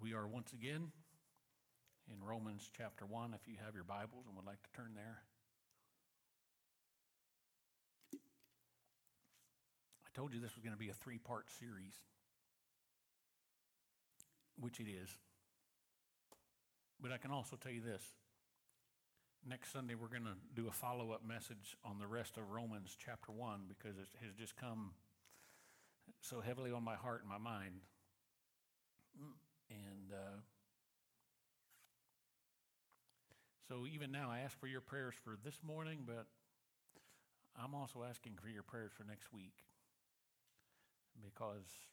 We are once again in Romans chapter 1, if you have your Bibles and would like to turn there. I told you this was going to be a three-part series, which it is. But I can also tell you this. Next Sunday, we're going to do a follow-up message on the rest of Romans chapter 1 because it has just come so heavily on my heart and my mind. And so even now, I ask for your prayers for this morning, but I'm also asking for your prayers for next week because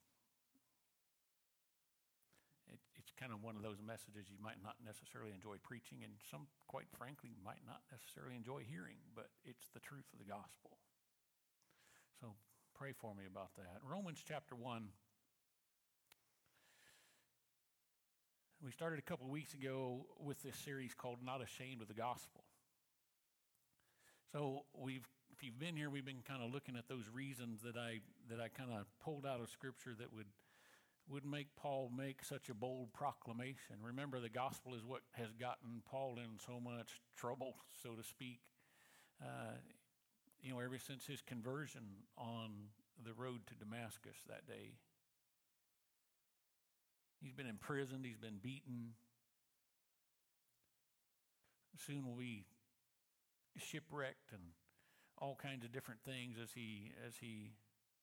it's kind of one of those messages you might not necessarily enjoy preaching, and some, quite frankly, might not necessarily enjoy hearing, but it's the truth of the gospel. So pray for me about that. Romans chapter 1. We started a couple of weeks ago with this series called Not Ashamed of the Gospel. So if you've been here, we've been kind of looking at those reasons that I kind of pulled out of Scripture that would make Paul make such a bold proclamation. Remember, the gospel is what has gotten Paul in so much trouble, so to speak, ever since his conversion on the road to Damascus that day. He's been imprisoned, he's been beaten. Soon will be shipwrecked and all kinds of different things as he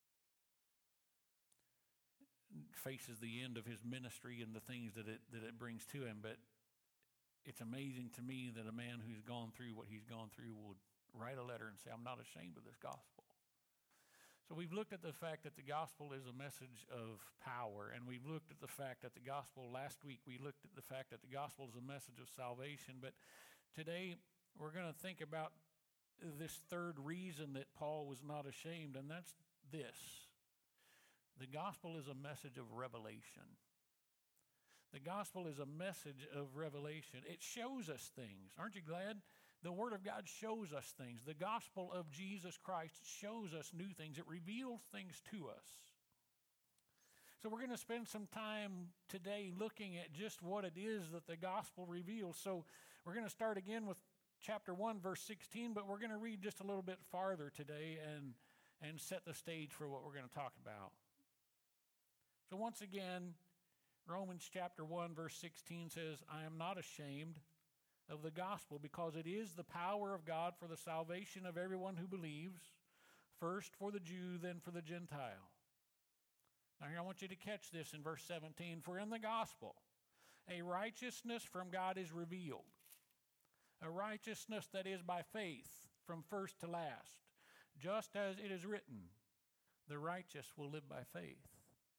faces the end of his ministry and the things that it brings to him. But it's amazing to me that a man who's gone through what he's gone through would write a letter and say, I'm not ashamed of this gospel. So we've looked at the fact that the gospel is a message of power, and we've looked at the fact that the gospel, last week we looked at the fact that the gospel is a message of salvation, but today we're going to think about this third reason that Paul was not ashamed, and that's this. The gospel is a message of revelation. The gospel is a message of revelation. It shows us things. Aren't you glad? The Word of God shows us things. The gospel of Jesus Christ shows us new things. It reveals things to us. So we're going to spend some time today looking at just what it is that the gospel reveals. So we're going to start again with chapter 1, verse 16, but we're going to read just a little bit farther today and set the stage for what we're going to talk about. So once again, Romans chapter 1, verse 16 says, I am not ashamed of the gospel because it is the power of God for the salvation of everyone who believes, first for the Jew, then for the Gentile. Now here I want you to catch this in verse 17. For in the gospel, a righteousness from God is revealed, a righteousness that is by faith from first to last, just as it is written, the righteous will live by faith.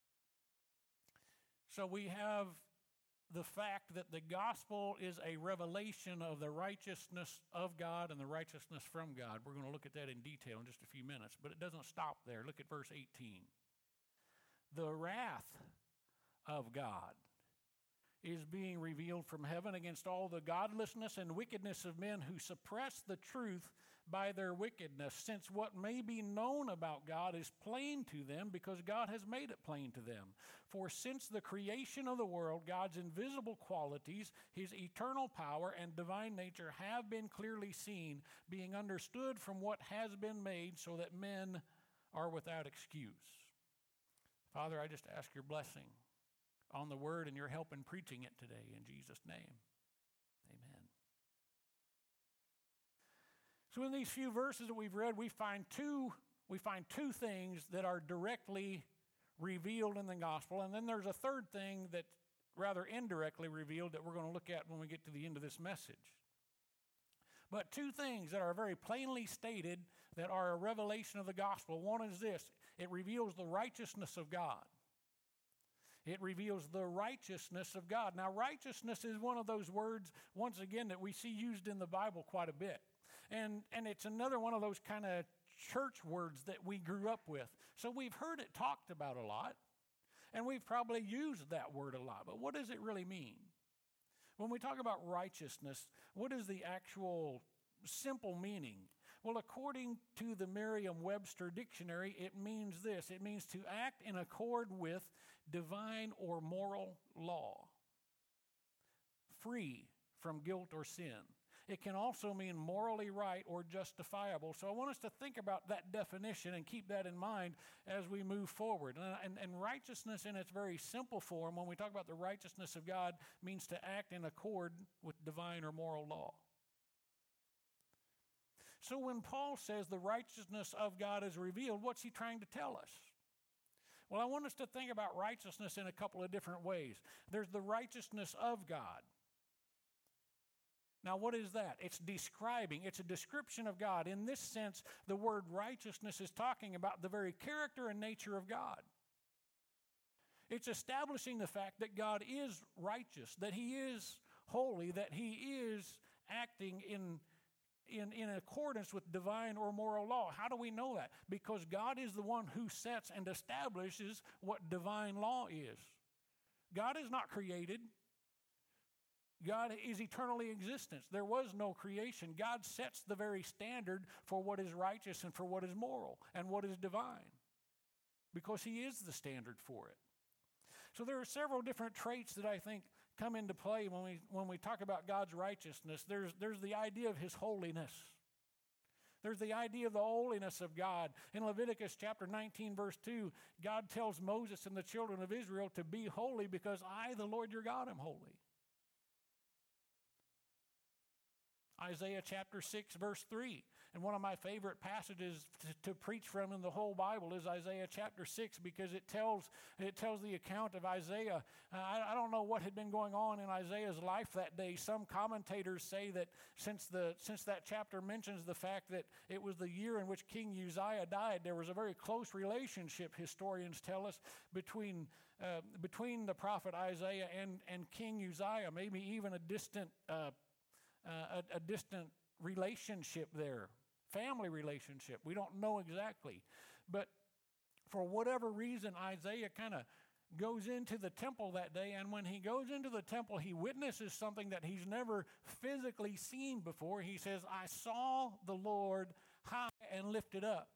So we have the fact that the gospel is a revelation of the righteousness of God and the righteousness from God. We're going to look at that in detail in just a few minutes, but it doesn't stop there. Look at verse 18. The wrath of God is being revealed from heaven against all the godlessness and wickedness of men who suppress the truth by their wickedness, since what may be known about God is plain to them because God has made it plain to them. For since the creation of the world, God's invisible qualities, his eternal power and divine nature have been clearly seen, being understood from what has been made, so that men are without excuse. Father, I just ask your blessing on the word and your help in preaching it today. In Jesus' name, amen. So in these few verses that we've read, we find two things that are directly revealed in the gospel, and then there's a third thing that rather indirectly revealed that we're going to look at when we get to the end of this message. But two things that are very plainly stated that are a revelation of the gospel. One is this: it reveals the righteousness of God. It reveals the righteousness of God. Now, righteousness is one of those words, once again, that we see used in the Bible quite a bit. And it's another one of those kind of church words that we grew up with. So we've heard it talked about a lot, and we've probably used that word a lot. But what does it really mean? When we talk about righteousness, what is the actual simple meaning? Well, according to the Merriam-Webster dictionary, it means this. It means to act in accord with divine or moral law. free from guilt or sin. It can also mean morally right or justifiable. So I want us to think about that definition and keep that in mind as we move forward. And righteousness in its very simple form, when we talk about the righteousness of God, means to act in accord with divine or moral law. So when Paul says the righteousness of God is revealed, what's he trying to tell us? Well, I want us to think about righteousness in a couple of different ways. There's the righteousness of God. Now, what is that? It's a description of God. In this sense, the word righteousness is talking about the very character and nature of God. It's establishing the fact that God is righteous, that He is holy, that He is acting in accordance with divine or moral law. How do we know that? Because God is the one who sets and establishes what divine law is. God is not created. God is eternally existent. There was no creation. God sets the very standard for what is righteous and for what is moral and what is divine, because He is the standard for it. So there are several different traits that I think come into play when we talk about God's righteousness. There's the idea of His holiness. There's the idea of the holiness of God. In Leviticus chapter 19, verse 2, God tells Moses and the children of Israel to be holy because I, the Lord your God, am holy. Isaiah chapter 6, verse 3. And one of my favorite passages to preach from in the whole Bible is Isaiah chapter 6, because it tells the account of Isaiah. I don't know what had been going on in Isaiah's life that day. Some commentators say that since that chapter mentions the fact that it was the year in which King Uzziah died, there was a very close relationship, historians tell us, between the prophet Isaiah and King Uzziah, maybe even a distant relationship there, family relationship. We don't know exactly. But for whatever reason, Isaiah kind of goes into the temple that day, and when he goes into the temple, he witnesses something that he's never physically seen before. He says, I saw the Lord high and lifted up,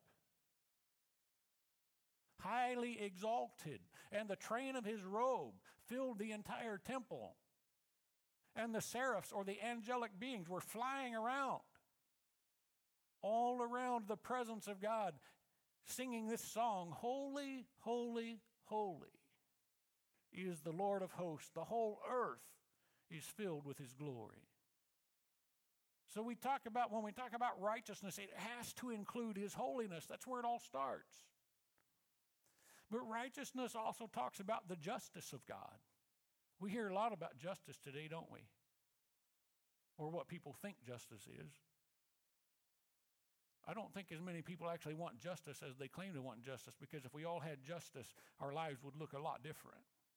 highly exalted, and the train of His robe filled the entire temple. And the seraphs, or the angelic beings, were flying around, all around the presence of God, singing this song, Holy, holy, holy is the Lord of hosts. The whole earth is filled with His glory. So when we talk about righteousness, it has to include His holiness. That's where it all starts. But righteousness also talks about the justice of God. We hear a lot about justice today, don't we? Or what people think justice is. I don't think as many people actually want justice as they claim to want justice, because if we all had justice, our lives would look a lot different.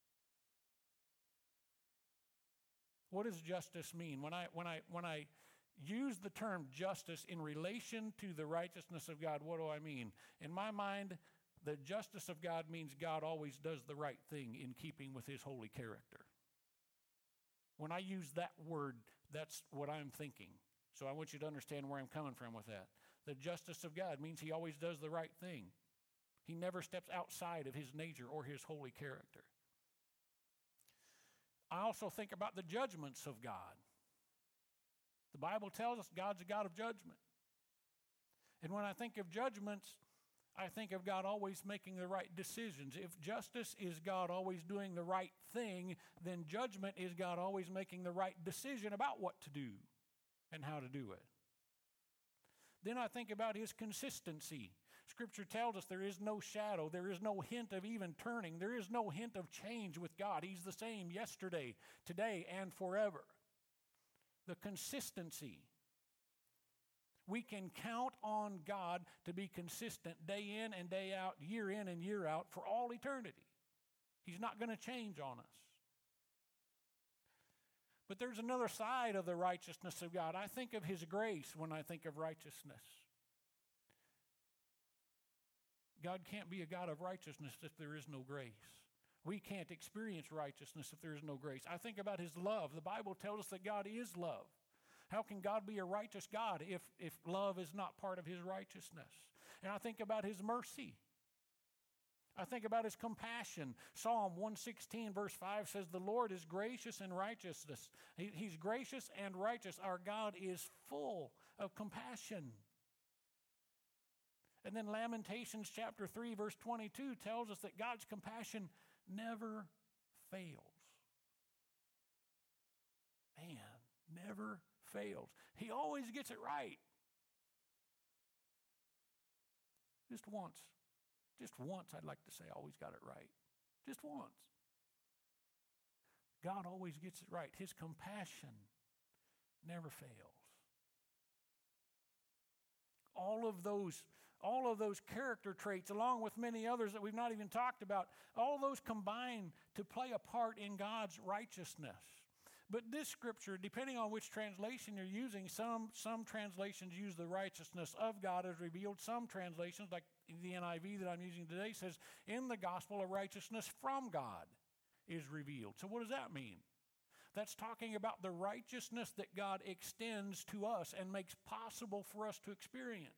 What does justice mean? When I use the term justice in relation to the righteousness of God, what do I mean? In my mind, the justice of God means God always does the right thing in keeping with His holy character. When I use that word, that's what I'm thinking. So I want you to understand where I'm coming from with that. The justice of God means He always does the right thing. He never steps outside of His nature or His holy character. I also think about the judgments of God. The Bible tells us God's a God of judgment. And when I think of judgments, I think of God always making the right decisions. If justice is God always doing the right thing, then judgment is God always making the right decision about what to do and how to do it. Then I think about His consistency. Scripture tells us there is no shadow, there is no hint of even turning, there is no hint of change with God. He's the same yesterday, today, and forever. The consistency. We can count on God to be consistent day in and day out, year in and year out, for all eternity. He's not going to change on us. But there's another side of the righteousness of God. I think of His grace when I think of righteousness. God can't be a God of righteousness if there is no grace. We can't experience righteousness if there is no grace. I think about His love. The Bible tells us that God is love. How can God be a righteous God if love is not part of His righteousness? And I think about His mercy. I think about his compassion. Psalm 116 verse 5 says, the Lord is gracious and righteousness. He's gracious and righteous. Our God is full of compassion. And then Lamentations chapter 3 verse 22 tells us that God's compassion never fails. Man, never fails. He always gets it right. Just once, I'd like to say, always got it right. Just once. God always gets it right. His compassion never fails. All of those character traits, along with many others that we've not even talked about, all those combine to play a part in God's righteousness. But this scripture, depending on which translation you're using, some translations use the righteousness of God as revealed. Some translations, like the NIV that I'm using today, says, in the gospel, a righteousness from God is revealed. So what does that mean? That's talking about the righteousness that God extends to us and makes possible for us to experience.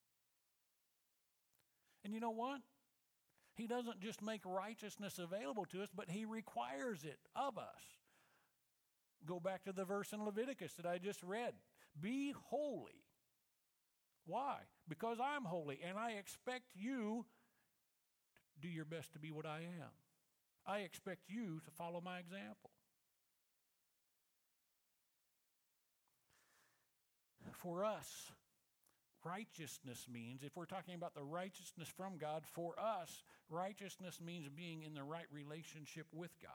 And you know what? He doesn't just make righteousness available to us, but he requires it of us. Go back to the verse in Leviticus that I just read. Be holy. Why? Because I'm holy, and I expect you to do your best to be what I am. I expect you to follow my example. For us, righteousness means, if we're talking about the righteousness from God, for us, righteousness means being in the right relationship with God.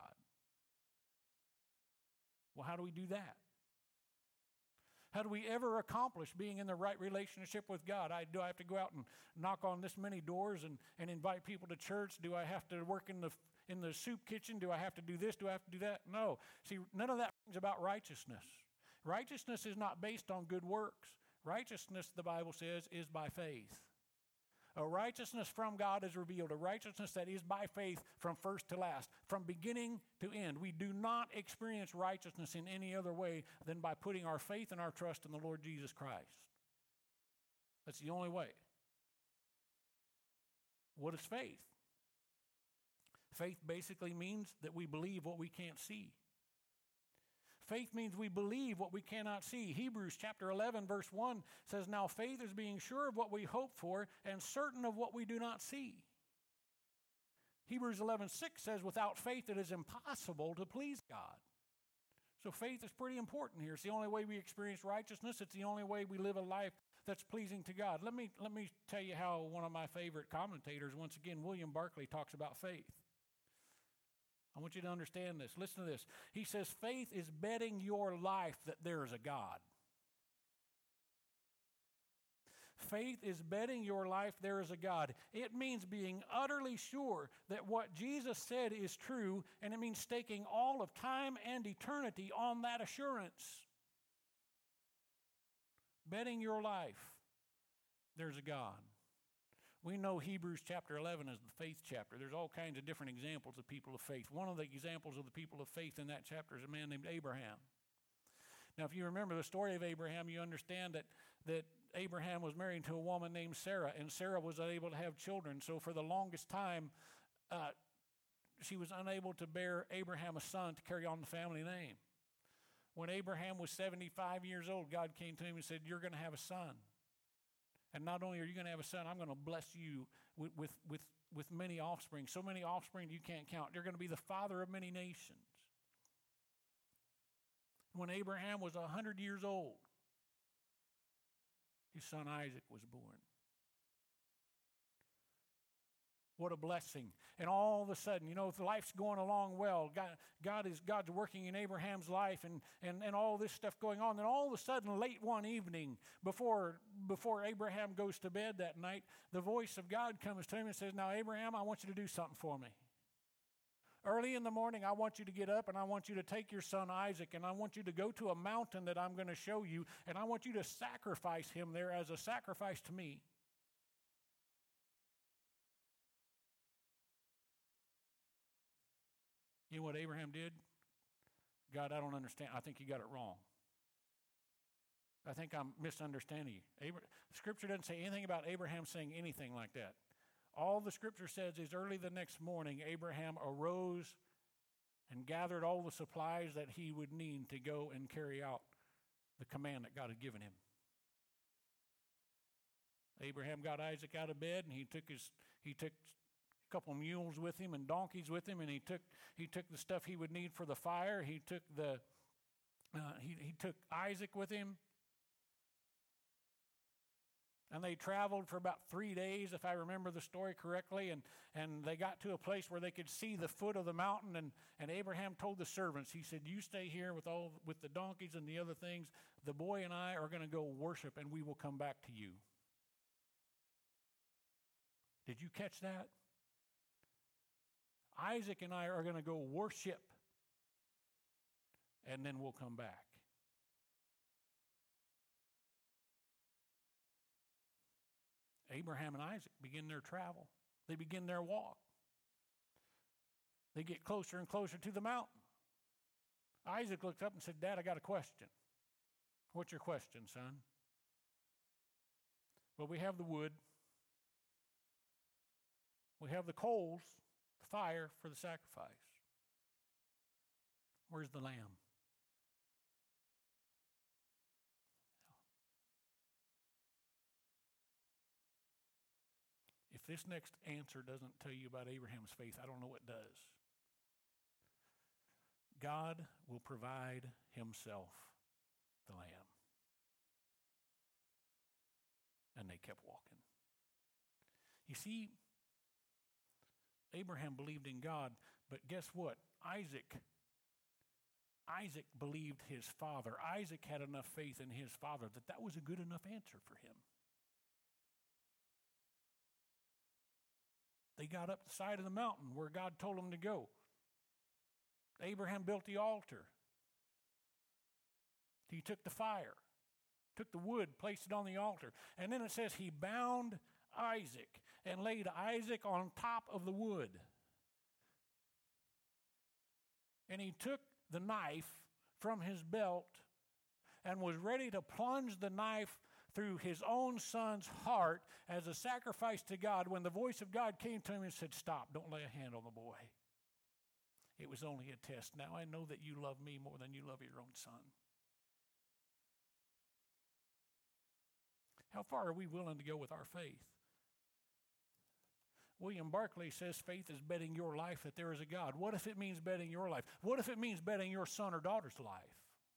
Well, how do we do that? How do we ever accomplish being in the right relationship with God? Do I have to go out and knock on this many doors and invite people to church? Do I have to work in the soup kitchen? Do I have to do this? Do I have to do that? No. See, none of that is about righteousness. Righteousness is not based on good works. Righteousness, the Bible says, is by faith. A righteousness from God is revealed, a righteousness that is by faith from first to last, from beginning to end. We do not experience righteousness in any other way than by putting our faith and our trust in the Lord Jesus Christ. That's the only way. What is faith? Faith basically means that we believe what we can't see. Faith means we believe what we cannot see. Hebrews chapter 11 verse 1 says, now faith is being sure of what we hope for and certain of what we do not see. Hebrews 11:6 says, without faith it is impossible to please God. So faith is pretty important here. It's the only way we experience righteousness. It's the only way we live a life that's pleasing to God. Let me tell you how one of my favorite commentators, once again, William Barclay, talks about faith. I want you to understand this. Listen to this. He says, faith is betting your life that there is a God. Faith is betting your life there is a God. It means being utterly sure that what Jesus said is true, and it means staking all of time and eternity on that assurance. Betting your life there's a God. We know Hebrews chapter 11 is the faith chapter. There's all kinds of different examples of people of faith. One of the examples of the people of faith in that chapter is a man named Abraham. Now, if you remember the story of Abraham, you understand that Abraham was married to a woman named Sarah, and Sarah was unable to have children. So for the longest time, she was unable to bear Abraham a son to carry on the family name. When Abraham was 75 years old, God came to him and said, you're going to have a son. And not only are you going to have a son, I'm going to bless you with many offspring. So many offspring you can't count. You're going to be the father of many nations. When Abraham was 100 years old, his son Isaac was born. What a blessing. And all of a sudden, if life's going along well, God's working in Abraham's life and all this stuff going on. Then all of a sudden, late one evening, before Abraham goes to bed that night, the voice of God comes to him and says, now, Abraham, I want you to do something for me. Early in the morning, I want you to get up and I want you to take your son Isaac and I want you to go to a mountain that I'm going to show you and I want you to sacrifice him there as a sacrifice to me. You know what Abraham did? God, I don't understand. I think you got it wrong. I think I'm misunderstanding you. Scripture doesn't say anything about Abraham saying anything like that. All the scripture says is early the next morning, Abraham arose and gathered all the supplies that he would need to go and carry out the command that God had given him. Abraham got Isaac out of bed, and he took a couple mules with him and donkeys with him, and he took the stuff he would need for the fire. He took he took Isaac with him. And they traveled for about 3 days, if I remember the story correctly, and they got to a place where they could see the foot of the mountain, and Abraham told the servants, he said, you stay here with the donkeys and the other things. The boy and I are going to go worship, and we will come back to you. Did you catch that? Isaac and I are going to go worship, and then we'll come back. Abraham and Isaac begin their travel. They begin their walk. They get closer and closer to the mountain. Isaac looked up and said, Dad, I got a question. What's your question, son? Well, we have the wood. We have the coals, the fire for the sacrifice. Where's the lamb? If this next answer doesn't tell you about Abraham's faith, I don't know what does. God will provide himself the lamb. And they kept walking. You see, Abraham believed in God, but guess what? Isaac believed his father. Isaac had enough faith in his father that was a good enough answer for him. They got up the side of the mountain where God told them to go. Abraham built the altar. He took the fire, took the wood, placed it on the altar. And then it says he bound Isaac and laid Isaac on top of the wood. And he took the knife from his belt and was ready to plunge the knife through his own son's heart as a sacrifice to God when the voice of God came to him and said, stop, don't lay a hand on the boy. It was only a test. Now I know that you love me more than you love your own son. How far are we willing to go with our faith? William Barclay says faith is betting your life that there is a God. What if it means betting your life? What if it means betting your son or daughter's life?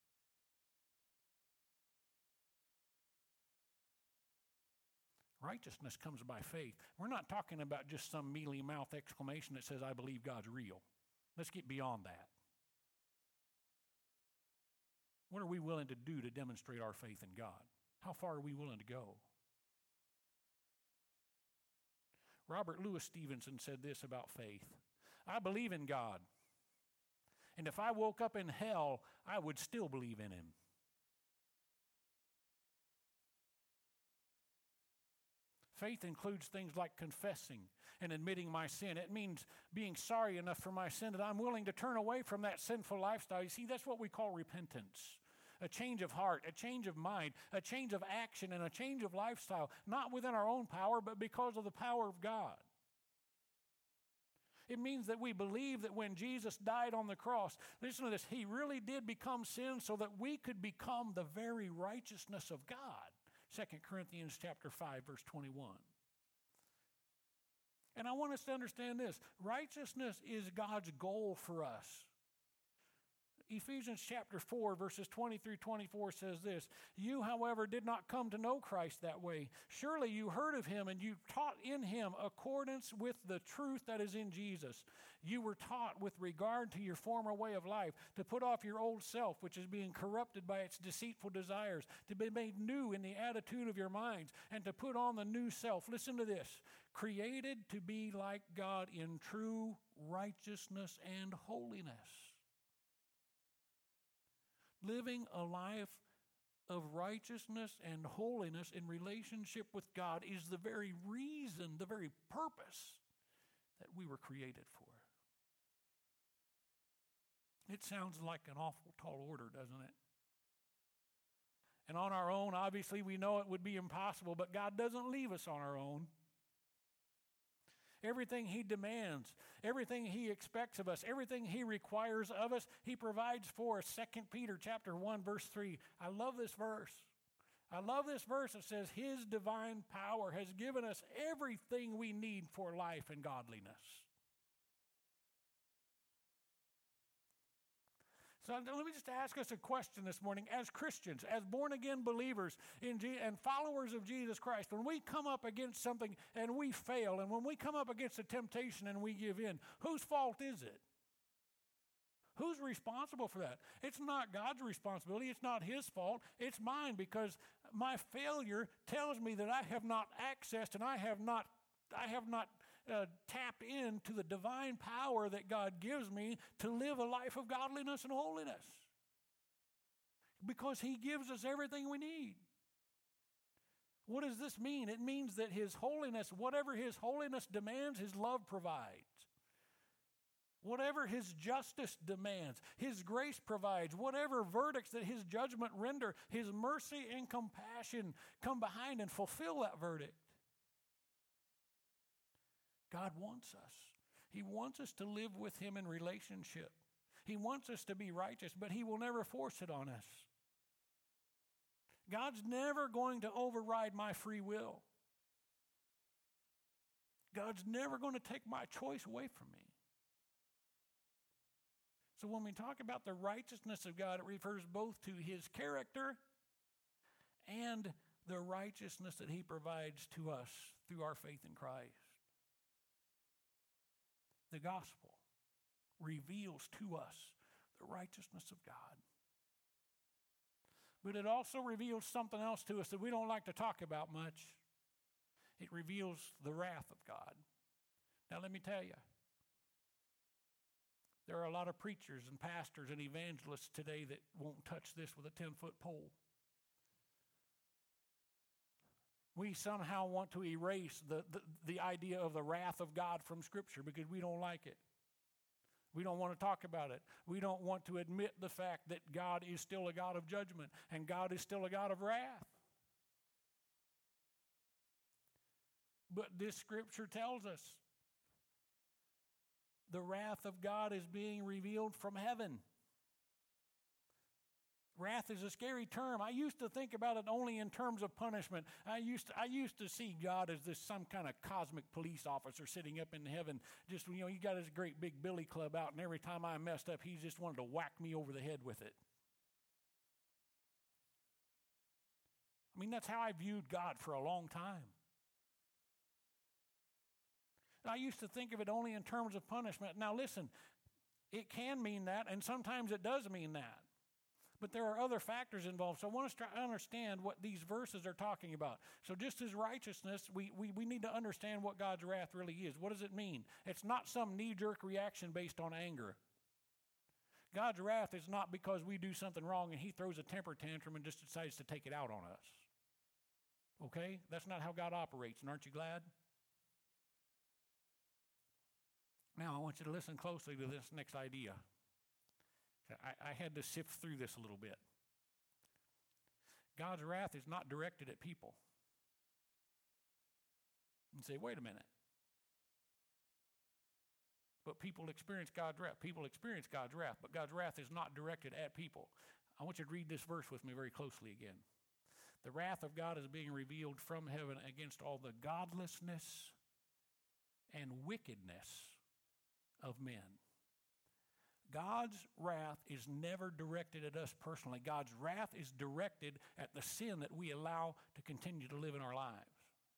Righteousness comes by faith. We're not talking about just some mealy-mouthed exclamation that says, I believe God's real. Let's get beyond that. What are we willing to do to demonstrate our faith in God? How far are we willing to go? Robert Louis Stevenson said this about faith. I believe in God. And if I woke up in hell, I would still believe in him. Faith includes things like confessing and admitting my sin. It means being sorry enough for my sin that I'm willing to turn away from that sinful lifestyle. You see, that's what we call repentance. A change of heart, a change of mind, a change of action, and a change of lifestyle, not within our own power, but because of the power of God. It means that we believe that when Jesus died on the cross, listen to this, he really did become sin so that we could become the very righteousness of God. 2 Corinthians chapter 5, verse 21. And I want us to understand this. Righteousness is God's goal for us. Ephesians chapter 4, verses 20 through 24 says this, you, however, did not come to know Christ that way. Surely you heard of him and you taught in him accordance with the truth that is in Jesus. You were taught with regard to your former way of life to put off your old self, which is being corrupted by its deceitful desires, to be made new in the attitude of your minds, and to put on the new self. Listen to this. Created to be like God in true righteousness and holiness. Living a life of righteousness and holiness in relationship with God is the very reason, the very purpose that we were created for. It sounds like an awful tall order, doesn't it? And on our own, obviously, we know it would be impossible, but God doesn't leave us on our own. everything He demands, everything He expects of us, everything He requires of us, He provides for us. 2 Peter chapter 1, verse 3. I love this verse. I love this verse. It says, His divine power has given us everything we need for life and godliness. So let me just ask us a question this morning. As Christians, as born-again believers and followers of Jesus Christ, when we come up against something and we fail, and when we come up against a temptation and we give in, whose fault is it? Who's responsible for that? It's not God's responsibility. It's not His fault. It's mine, because my failure tells me that I have not accessed and I have not tapped into the divine power that God gives me to live a life of godliness and holiness. Because He gives us everything we need. What does this mean? It means that His holiness, whatever His holiness demands, His love provides. Whatever His justice demands, His grace provides. Whatever verdicts that His judgment render, His mercy and compassion come behind and fulfill that verdict. God wants us. He wants us to live with Him in relationship. He wants us to be righteous, but He will never force it on us. God's never going to override my free will. God's never going to take my choice away from me. So when we talk about the righteousness of God, it refers both to His character and the righteousness that He provides to us through our faith in Christ. The gospel reveals to us the righteousness of God. But it also reveals something else to us that we don't like to talk about much. It reveals the wrath of God. Now let me tell you, there are a lot of preachers and pastors and evangelists today that won't touch this with a 10-foot pole. We somehow want to erase the idea of the wrath of God from Scripture because we don't like it. We don't want to talk about it. We don't want to admit the fact that God is still a God of judgment and God is still a God of wrath. But this Scripture tells us the wrath of God is being revealed from heaven. Wrath is a scary term. I used to think about it only in terms of punishment. I used to see God as this some kind of cosmic police officer sitting up in heaven. Just, you got his great big billy club out, and every time I messed up, he just wanted to whack me over the head with it. I mean, that's how I viewed God for a long time. I used to think of it only in terms of punishment. Now listen, it can mean that, and sometimes it does mean that. But there are other factors involved. So I want us to understand what these verses are talking about. So just as righteousness, we need to understand what God's wrath really is. What does it mean? It's not some knee-jerk reaction based on anger. God's wrath is not because we do something wrong and He throws a temper tantrum and just decides to take it out on us. Okay? That's not how God operates, and aren't you glad? Now I want you to listen closely to this next idea. I had to sift through this a little bit. God's wrath is not directed at people. And say, wait a minute. But people experience God's wrath. People experience God's wrath, but God's wrath is not directed at people. I want you to read this verse with me very closely again. The wrath of God is being revealed from heaven against all the godlessness and wickedness of men. God's wrath is never directed at us personally. God's wrath is directed at the sin that we allow to continue to live in our lives.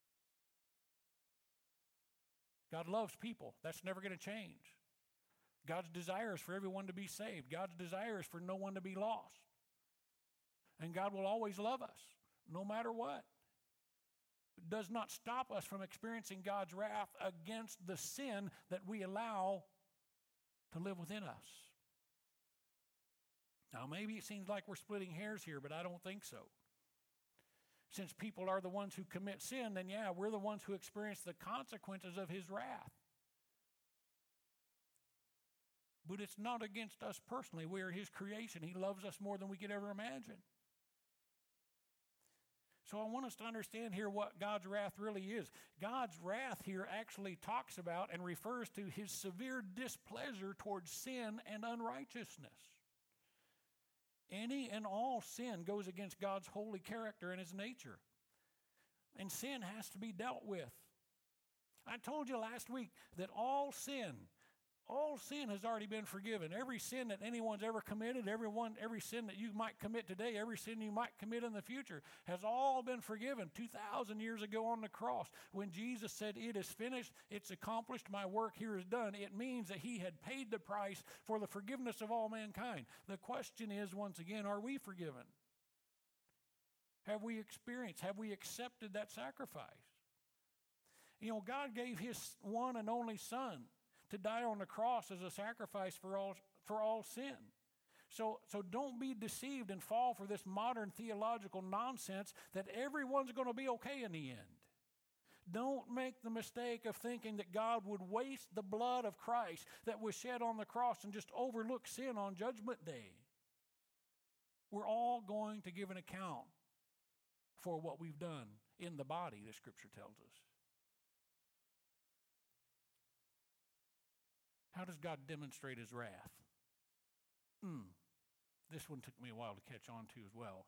God loves people. That's never going to change. God's desire is for everyone to be saved. God's desire is for no one to be lost. And God will always love us, no matter what. It does not stop us from experiencing God's wrath against the sin that we allow to live within us. Now, maybe it seems like we're splitting hairs here, but I don't think so. Since people are the ones who commit sin, then yeah, we're the ones who experience the consequences of His wrath. But it's not against us personally. We are His creation. He loves us more than we could ever imagine. So I want us to understand here what God's wrath really is. God's wrath here actually talks about and refers to his severe displeasure towards sin and unrighteousness. Any and all sin goes against God's holy character and his nature. And sin has to be dealt with. I told you last week that all sin has already been forgiven. Every sin that anyone's ever committed, every sin that you might commit today, every sin you might commit in the future, has all been forgiven 2,000 years ago on the cross. When Jesus said, "It is finished, it's accomplished, my work here is done," it means that he had paid the price for the forgiveness of all mankind. The question is, once again, are we forgiven? Have we accepted that sacrifice? You know, God gave his one and only Son to die on the cross as a sacrifice for all sin. So don't be deceived and fall for this modern theological nonsense that everyone's going to be okay in the end. Don't make the mistake of thinking that God would waste the blood of Christ that was shed on the cross and just overlook sin on Judgment Day. We're all going to give an account for what we've done in the body, the Scripture tells us. How does God demonstrate his wrath? This one took me a while to catch on to as well.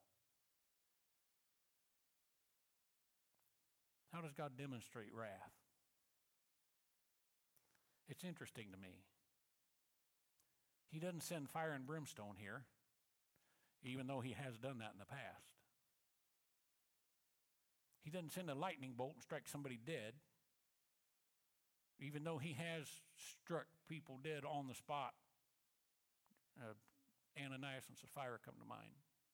How does God demonstrate wrath? It's interesting to me. He doesn't send fire and brimstone here, even though he has done that in the past. He doesn't send a lightning bolt and strike somebody dead, even though he has struck people dead on the spot. Ananias and Sapphira come to mind.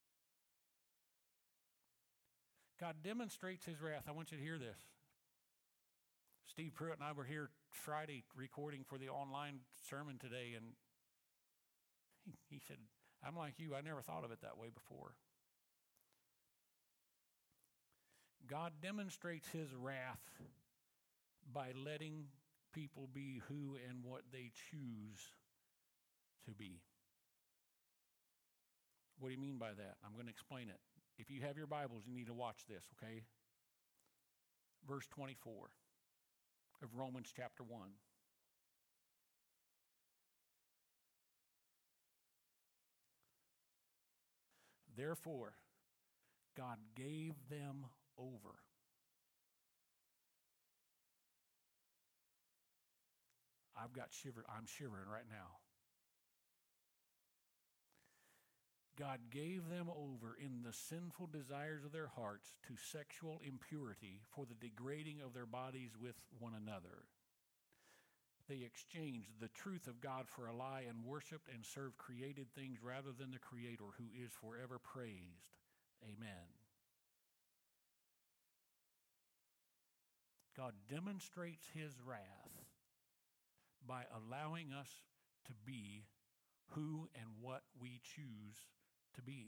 God demonstrates his wrath. I want you to hear this. Steve Pruitt and I were here Friday recording for the online sermon today, and he said, "I'm like you, I never thought of it that way before." God demonstrates his wrath by letting people be who and what they choose to be. What do you mean by that? I'm going to explain it. If you have your Bibles, you need to watch this, okay? Verse 24 of Romans chapter 1. Therefore, God gave them over. I'm shivering right now. God gave them over in the sinful desires of their hearts to sexual impurity for the degrading of their bodies with one another. They exchanged the truth of God for a lie and worshiped and served created things rather than the Creator, who is forever praised. Amen. God demonstrates his wrath by allowing us to be who and what we choose to be.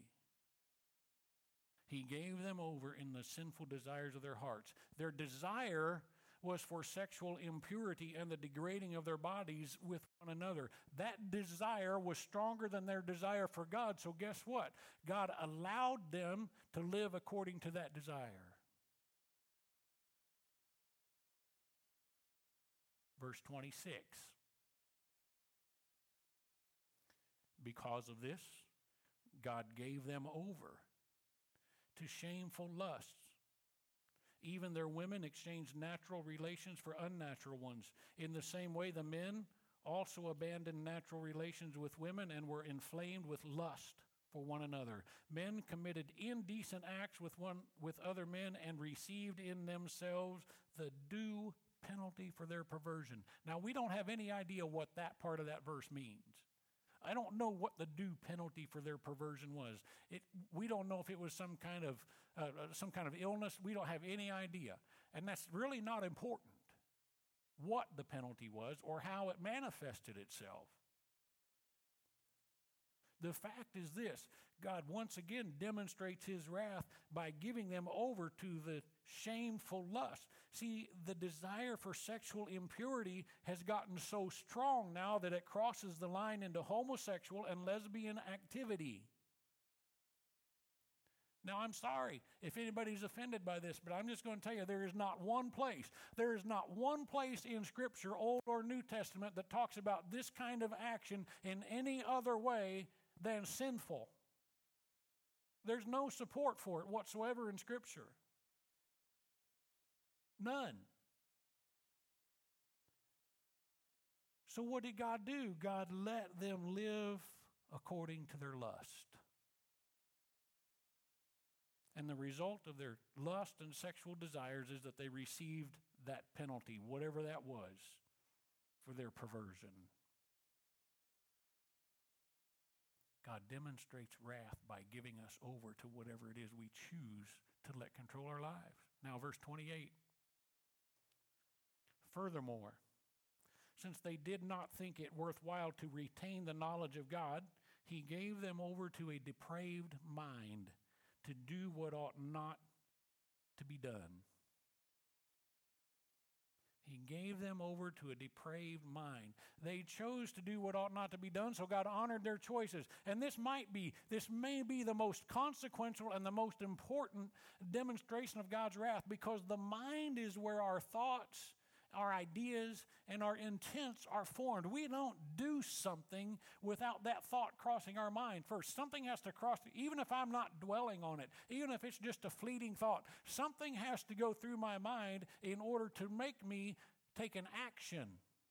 He gave them over in the sinful desires of their hearts. Their desire was for sexual impurity and the degrading of their bodies with one another. That desire was stronger than their desire for God. So guess what? God allowed them to live according to that desire. Verse 26. Because of this, God gave them over to shameful lusts. Even their women exchanged natural relations for unnatural ones. In the same way, the men also abandoned natural relations with women and were inflamed with lust for one another. Men committed indecent acts with other men and received in themselves the due penalty for their perversion. Now, we don't have any idea what that part of that verse means. I don't know what the due penalty for their perversion was. We don't know if it was some kind of illness. We don't have any idea. And that's really not important, what the penalty was or how it manifested itself. The fact is this: God once again demonstrates his wrath by giving them over to the shameful lust. See, the desire for sexual impurity has gotten so strong now that it crosses the line into homosexual and lesbian activity. Now, I'm sorry if anybody's offended by this, but I'm just going to tell you there is not one place in Scripture, Old or New Testament, that talks about this kind of action in any other way than sinful. There's no support for it whatsoever in Scripture. None. So what did God do? God let them live according to their lust. And the result of their lust and sexual desires is that they received that penalty, whatever that was, for their perversion. God demonstrates wrath by giving us over to whatever it is we choose to let control our lives. Now, verse 28. Furthermore, since they did not think it worthwhile to retain the knowledge of God, he gave them over to a depraved mind to do what ought not to be done. He gave them over to a depraved mind. They chose to do what ought not to be done, so God honored their choices. And this may be the most consequential and the most important demonstration of God's wrath, because the mind is where our thoughts, our ideas, and our intents are formed. We don't do something without that thought crossing our mind first. Something has to cross, even if I'm not dwelling on it, even if it's just a fleeting thought, something has to go through my mind in order to make me take an action.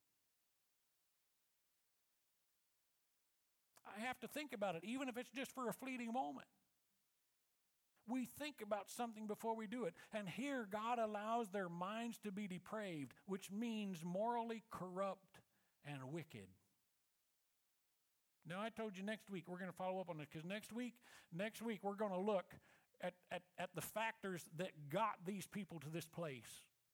I have to think about it, even if it's just for a fleeting moment. We think about something before we do it. And here God allows their minds to be depraved, which means morally corrupt and wicked. Now, I told you next week we're going to follow up on this, because next week we're going to look at the factors that got these people to this place.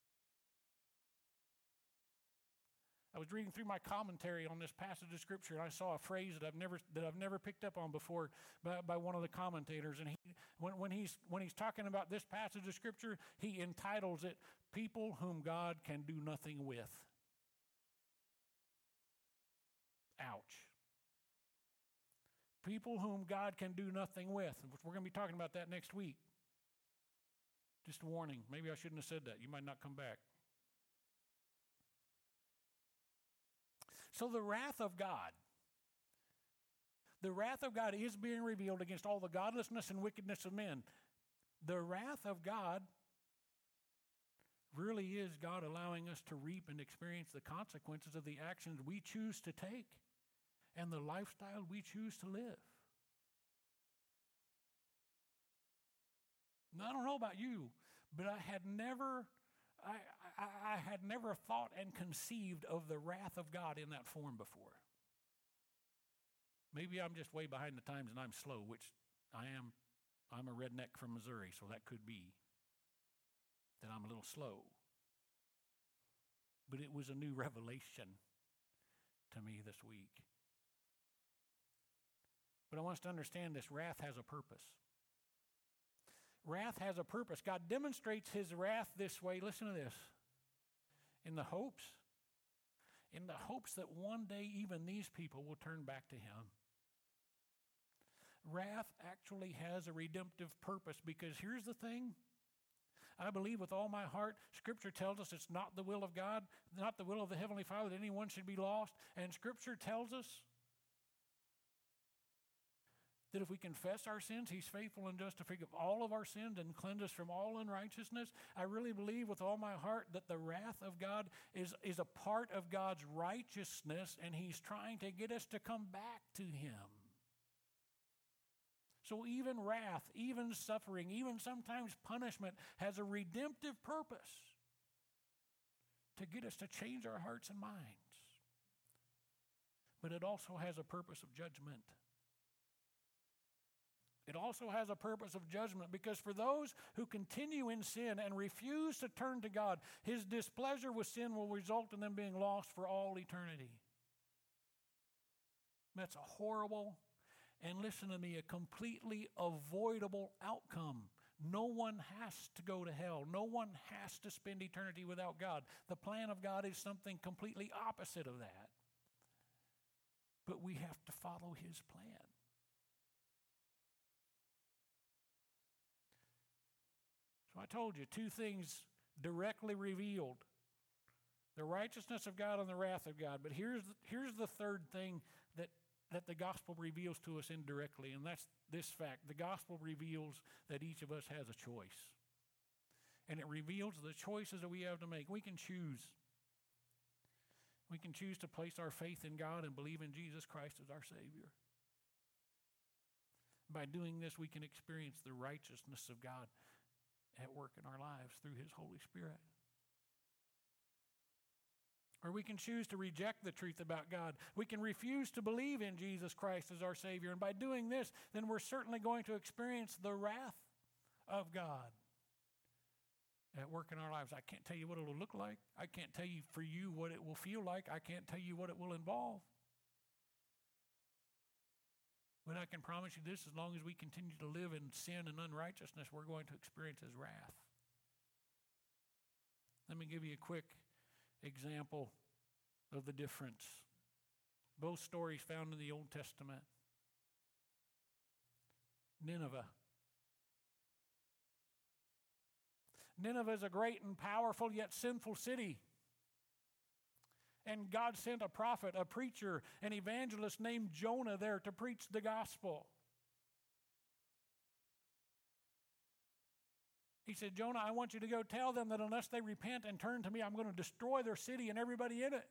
I was reading through my commentary on this passage of Scripture, and I saw a phrase that I've never picked up on before by one of the commentators. And when he's talking about this passage of Scripture, he entitles it "People Whom God Can Do Nothing With." Ouch. People whom God can do nothing with. We're going to be talking about that next week. Just a warning. Maybe I shouldn't have said that. You might not come back. So the wrath of God is being revealed against all the godlessness and wickedness of men. The wrath of God really is God allowing us to reap and experience the consequences of the actions we choose to take and the lifestyle we choose to live. Now, I don't know about you, but I had never thought and conceived of the wrath of God in that form before. Maybe I'm just way behind the times and I'm slow, which I am. I'm a redneck from Missouri, so that could be that I'm a little slow. But it was a new revelation to me this week. But I want us to understand this wrath has a purpose. Wrath has a purpose. God demonstrates his wrath this way. Listen to this. In the hopes that one day even these people will turn back to him. Wrath actually has a redemptive purpose, because here's the thing. I believe with all my heart, Scripture tells us it's not the will of God, not the will of the Heavenly Father that anyone should be lost. And Scripture tells us that if we confess our sins, he's faithful and just to forgive all of our sins and cleanse us from all unrighteousness. I really believe with all my heart that the wrath of God is a part of God's righteousness, and he's trying to get us to come back to him. So even wrath, even suffering, even sometimes punishment has a redemptive purpose to get us to change our hearts and minds. But it also has a purpose of judgment. It also has a purpose of judgment, because for those who continue in sin and refuse to turn to God, his displeasure with sin will result in them being lost for all eternity. That's a horrible, and listen to me, a completely avoidable outcome. No one has to go to hell. No one has to spend eternity without God. The plan of God is something completely opposite of that. But we have to follow his plan. I told you, two things directly revealed: the righteousness of God and the wrath of God. But here's the third thing that the gospel reveals to us indirectly, and that's this fact. The gospel reveals that each of us has a choice. And it reveals the choices that we have to make. We can choose. We can choose to place our faith in God and believe in Jesus Christ as our Savior. By doing this, we can experience the righteousness of God at work in our lives through His Holy Spirit. Or we can choose to reject the truth about God. We can refuse to believe in Jesus Christ as our Savior. And by doing this, then we're certainly going to experience the wrath of God at work in our lives. I can't tell you what it will look like. I can't tell you for you what it will feel like. I can't tell you what it will involve. But I can promise you this: as long as we continue to live in sin and unrighteousness, we're going to experience His wrath. Let me give you a quick example of the difference. Both stories found in the Old Testament. Nineveh. Nineveh is a great and powerful yet sinful city. And God sent a prophet, a preacher, an evangelist named Jonah there to preach the gospel. He said, Jonah, I want you to go tell them that unless they repent and turn to me, I'm going to destroy their city and everybody in it.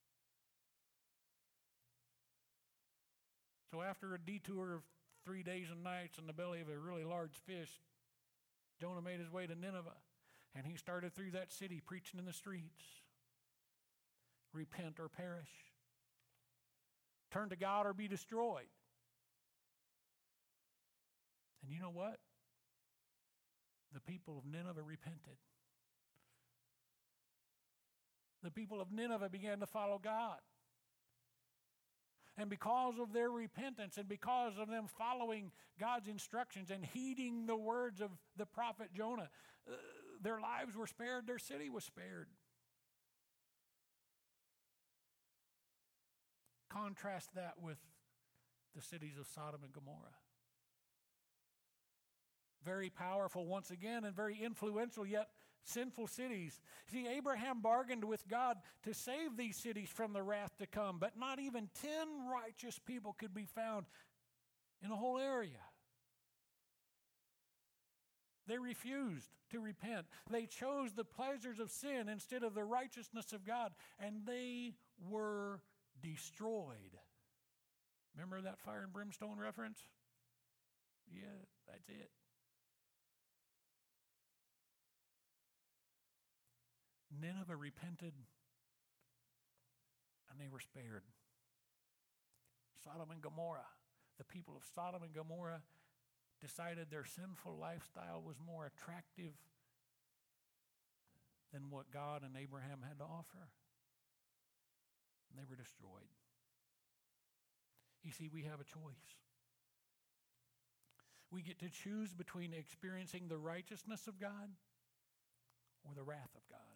So after a detour of 3 days and nights in the belly of a really large fish, Jonah made his way to Nineveh. And he started through that city preaching in the streets. Repent or perish. Turn to God or be destroyed. And you know what? The people of Nineveh repented. The people of Nineveh began to follow God. And because of their repentance and because of them following God's instructions and heeding the words of the prophet Jonah, their lives were spared, their city was spared. Contrast that with the cities of Sodom and Gomorrah. Very powerful once again and very influential yet sinful cities. See, Abraham bargained with God to save these cities from the wrath to come, but not even 10 righteous people could be found in the whole area. They refused to repent. They chose the pleasures of sin instead of the righteousness of God, and they were destroyed. Remember that fire and brimstone reference? Yeah, that's it. Nineveh repented, and they were spared. Sodom and Gomorrah. The people of Sodom and Gomorrah decided their sinful lifestyle was more attractive than what God and Abraham had to offer. And they were destroyed. You see, we have a choice. We get to choose between experiencing the righteousness of God or the wrath of God.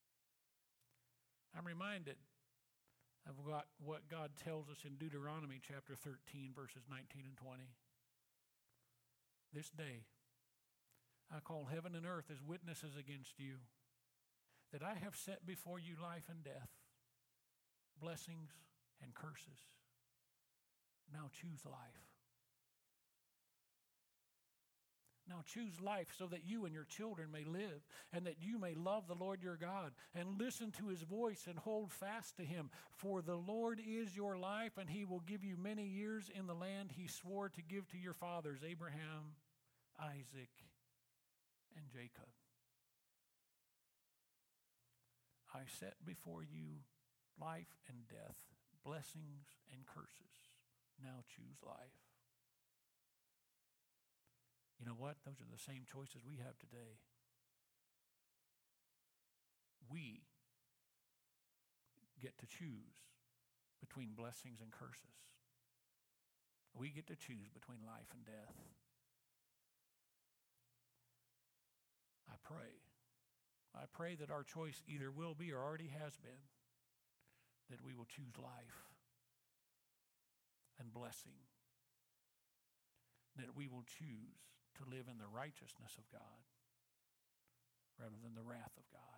I'm reminded of what God tells us in Deuteronomy chapter 13, verses 19 and 20. This day I call heaven and earth as witnesses against you, that I have set before you life and death, blessings and curses. Now choose life. Now choose life so that you and your children may live, and that you may love the Lord your God, and listen to His voice and hold fast to Him. For the Lord is your life, and He will give you many years in the land He swore to give to your fathers, Abraham, Isaac, and Jacob. I set before you life and death, blessings and curses. Now choose life. You know what? Those are the same choices we have today. We get to choose between blessings and curses. We get to choose between life and death. I pray that our choice either will be or already has been, that we will choose life and blessing, that we will choose to live in the righteousness of God rather than the wrath of God.